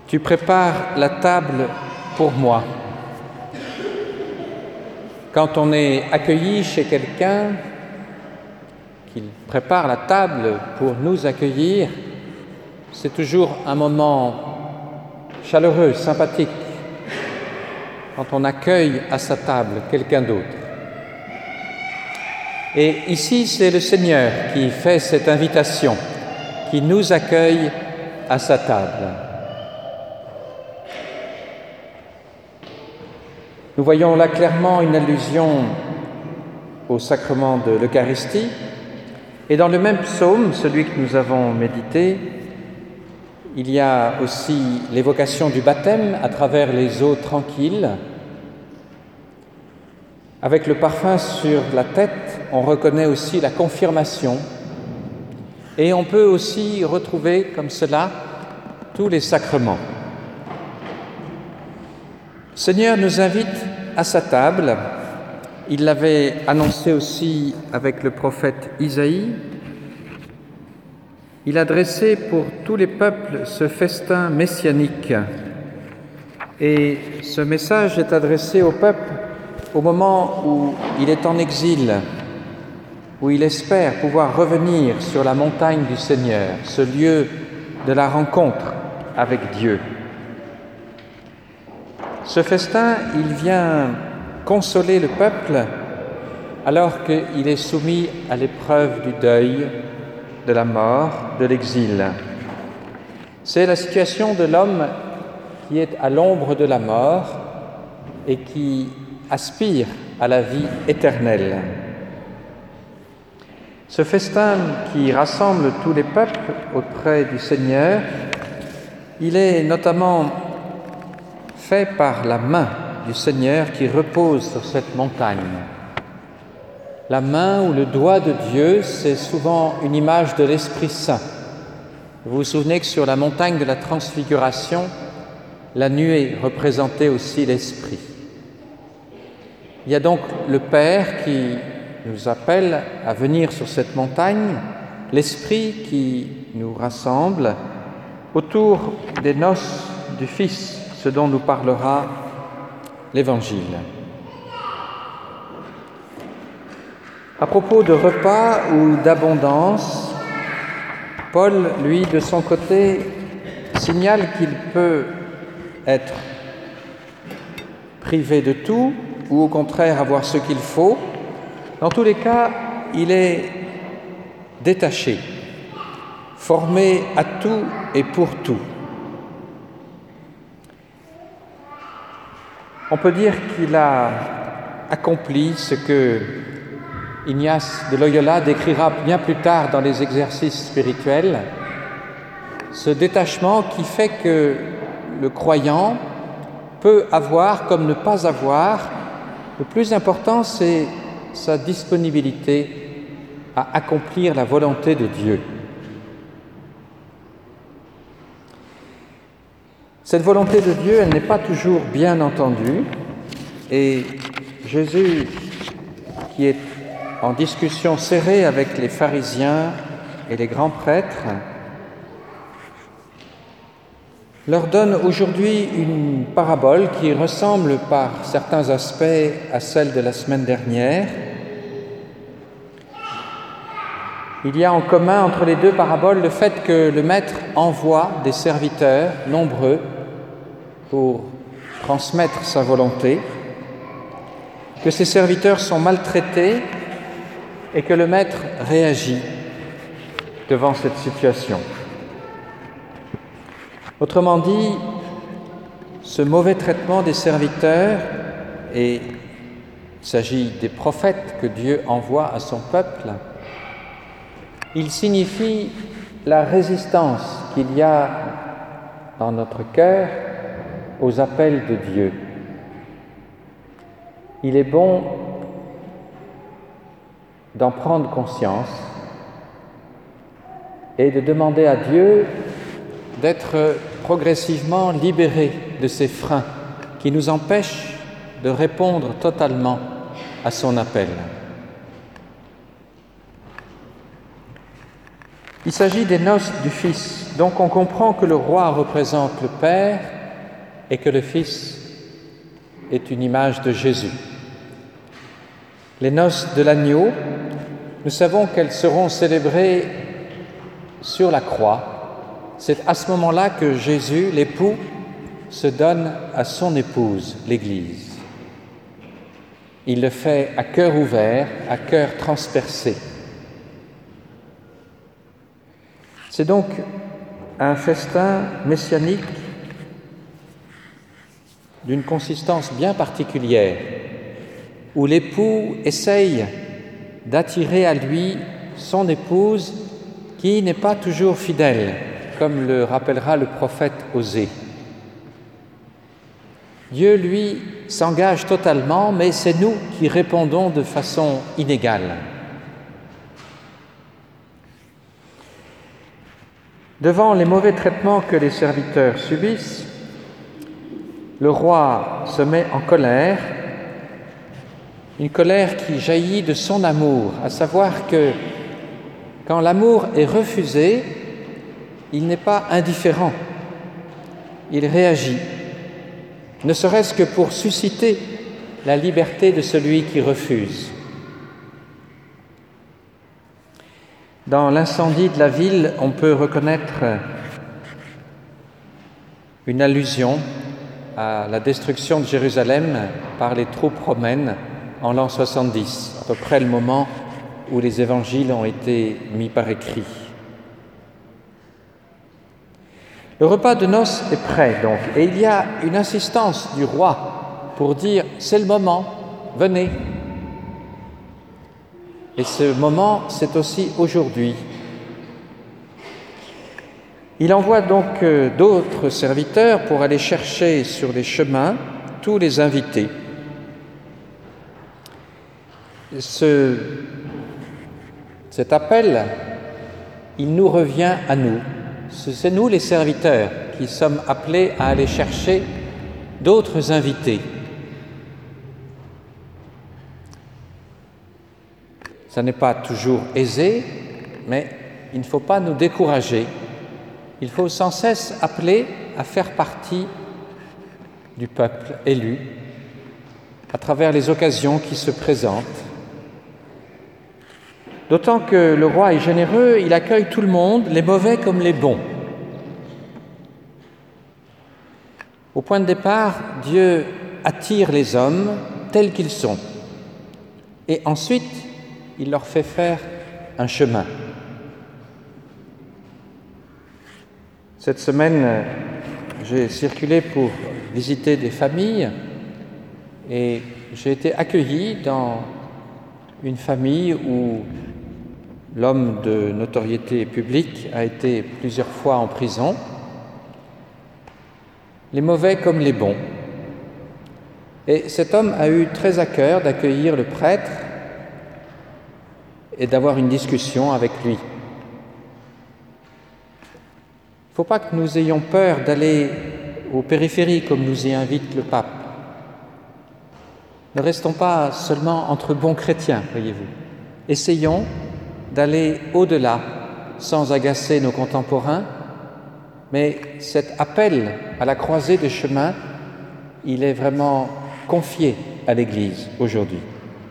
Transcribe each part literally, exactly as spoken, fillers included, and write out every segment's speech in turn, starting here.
Tu prépares la table pour moi. Quand on est accueilli chez quelqu'un, qu'il prépare la table pour nous accueillir, c'est toujours un moment chaleureux, sympathique, quand on accueille à sa table quelqu'un d'autre. Et ici, c'est le Seigneur qui fait cette invitation, qui nous accueille à sa table. Nous voyons là clairement une allusion au sacrement de l'Eucharistie. Et dans le même psaume, celui que nous avons médité, il y a aussi l'évocation du baptême à travers les eaux tranquilles. Avec le parfum sur la tête, on reconnaît aussi la confirmation. Et on peut aussi retrouver comme cela tous les sacrements. Le Seigneur nous invite à sa table. Il l'avait annoncé aussi avec le prophète Isaïe. Il a dressé pour tous les peuples ce festin messianique. Et ce message est adressé au peuple au moment où il est en exil, où il espère pouvoir revenir sur la montagne du Seigneur, ce lieu de la rencontre avec Dieu. Ce festin, il vient consoler le peuple alors qu'il est soumis à l'épreuve du deuil, de la mort, de l'exil. C'est la situation de l'homme qui est à l'ombre de la mort et qui aspire à la vie éternelle. Ce festin qui rassemble tous les peuples auprès du Seigneur, il est notamment fait par la main du Seigneur qui repose sur cette montagne. La main ou le doigt de Dieu, c'est souvent une image de l'Esprit Saint. Vous vous souvenez que sur la montagne de la Transfiguration, la nuée représentait aussi l'Esprit. Il y a donc le Père qui nous appelle à venir sur cette montagne, l'Esprit qui nous rassemble autour des noces du Fils, ce dont nous parlera l'Évangile. À propos de repas ou d'abondance, Paul, lui, de son côté, signale qu'il peut être privé de tout ou au contraire avoir ce qu'il faut. Dans tous les cas, il est détaché, formé à tout et pour tout. On peut dire qu'il a accompli ce que Ignace de Loyola décrira bien plus tard dans les exercices spirituels, ce détachement qui fait que le croyant peut avoir comme ne pas avoir. Le plus important, c'est sa disponibilité à accomplir la volonté de Dieu. Cette volonté de Dieu, elle n'est pas toujours bien entendue, et Jésus, qui est en discussion serrée avec les pharisiens et les grands prêtres, leur donne aujourd'hui une parabole qui ressemble par certains aspects à celle de la semaine dernière. Il y a en commun entre les deux paraboles le fait que le Maître envoie des serviteurs nombreux pour transmettre sa volonté, que ces serviteurs sont maltraités et que le Maître réagit devant cette situation. Autrement dit, ce mauvais traitement des serviteurs, et il s'agit des prophètes que Dieu envoie à son peuple, il signifie la résistance qu'il y a dans notre cœur aux appels de Dieu. Il est bon d'en prendre conscience et de demander à Dieu d'être progressivement libérés de ces freins qui nous empêchent de répondre totalement à son appel. Il s'agit des noces du Fils, donc on comprend que le roi représente le Père et que le Fils est une image de Jésus. Les noces de l'agneau, nous savons qu'elles seront célébrées sur la croix. C'est à ce moment-là que Jésus, l'époux, se donne à son épouse, l'Église. Il le fait à cœur ouvert, à cœur transpercé. C'est donc un festin messianique d'une consistance bien particulière, où l'époux essaye d'attirer à lui son épouse qui n'est pas toujours fidèle, comme le rappellera le prophète Osée. Dieu, lui, s'engage totalement, mais c'est nous qui répondons de façon inégale. Devant les mauvais traitements que les serviteurs subissent, le roi se met en colère, une colère qui jaillit de son amour, à savoir que quand l'amour est refusé, il n'est pas indifférent, il réagit, ne serait-ce que pour susciter la liberté de celui qui refuse. Dans l'incendie de la ville, on peut reconnaître une allusion à la destruction de Jérusalem par les troupes romaines en l'an soixante-dix, à peu près le moment où les évangiles ont été mis par écrit. Le repas de noces est prêt donc, et il y a une insistance du roi pour dire « c'est le moment, venez ». Et ce moment, c'est aussi aujourd'hui. Il envoie donc euh, d'autres serviteurs pour aller chercher sur les chemins tous les invités. Ce, cet appel, il nous revient à nous. C'est nous les serviteurs qui sommes appelés à aller chercher d'autres invités. Ça n'est pas toujours aisé, mais il ne faut pas nous décourager. Il faut sans cesse appeler à faire partie du peuple élu à travers les occasions qui se présentent. D'autant que le roi est généreux, il accueille tout le monde, les mauvais comme les bons. Au point de départ, Dieu attire les hommes tels qu'ils sont. Et ensuite, il leur fait faire un chemin. Cette semaine, j'ai circulé pour visiter des familles et j'ai été accueilli dans une famille où l'homme de notoriété publique a été plusieurs fois en prison, les mauvais comme les bons. Et cet homme a eu très à cœur d'accueillir le prêtre et d'avoir une discussion avec lui. Il ne faut pas que nous ayons peur d'aller aux périphéries comme nous y invite le pape. Ne restons pas seulement entre bons chrétiens, voyez-vous. Essayons d'aller au-delà, sans agacer nos contemporains, mais cet appel à la croisée des chemins, il est vraiment confié à l'Église aujourd'hui.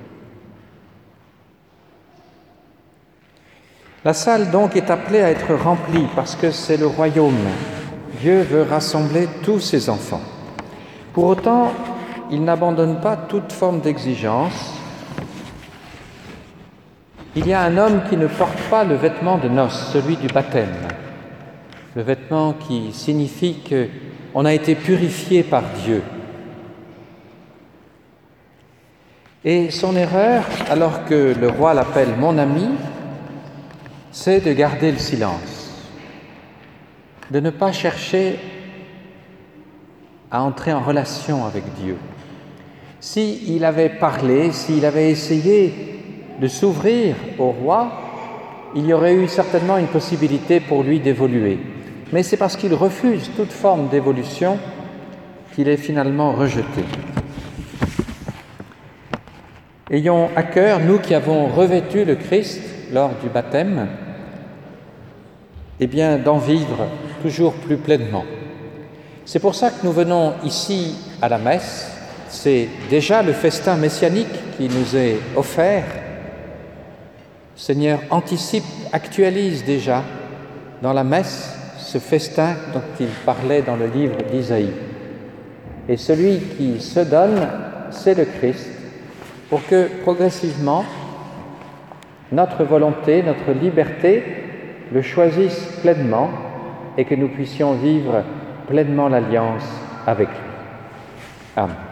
La salle donc est appelée à être remplie parce que c'est le royaume. Dieu veut rassembler tous ses enfants. Pour autant, il n'abandonne pas toute forme d'exigence. Il y a un homme qui ne porte pas le vêtement de noces, celui du baptême. Le vêtement qui signifie qu'on a été purifié par Dieu. Et son erreur, alors que le roi l'appelle « mon ami », c'est de garder le silence, de ne pas chercher à entrer en relation avec Dieu. S'il avait parlé, s'il avait essayé de s'ouvrir au roi, il y aurait eu certainement une possibilité pour lui d'évoluer. Mais c'est parce qu'il refuse toute forme d'évolution qu'il est finalement rejeté. Ayons à cœur, nous qui avons revêtu le Christ lors du baptême, eh bien, d'en vivre toujours plus pleinement. C'est pour ça que nous venons ici à la messe. C'est déjà le festin messianique qui nous est offert. Le Seigneur anticipe, actualise déjà dans la messe ce festin dont il parlait dans le livre d'Isaïe. Et celui qui se donne, c'est le Christ, pour que progressivement, notre volonté, notre liberté le choisisse pleinement et que nous puissions vivre pleinement l'alliance avec lui. Amen.